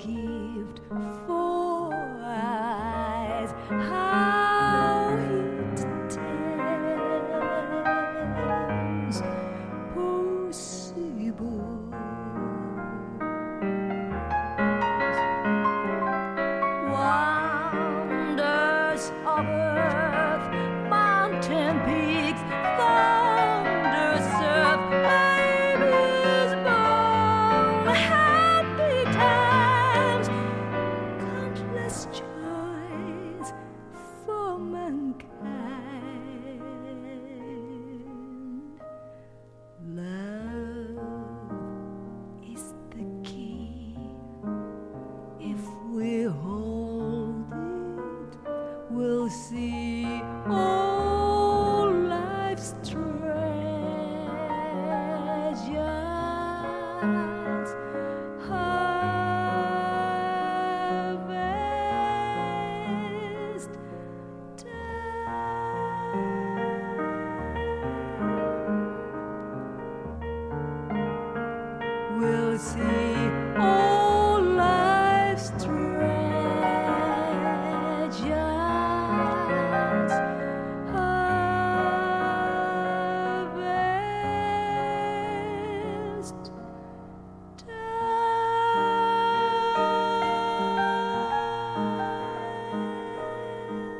gift for eyes. How it tells possible. Wonders of earth, mountain peaks, thunder surf, babies born, happy times, countless joys for mankind. Love is the key. If we hold it, we'll see all life's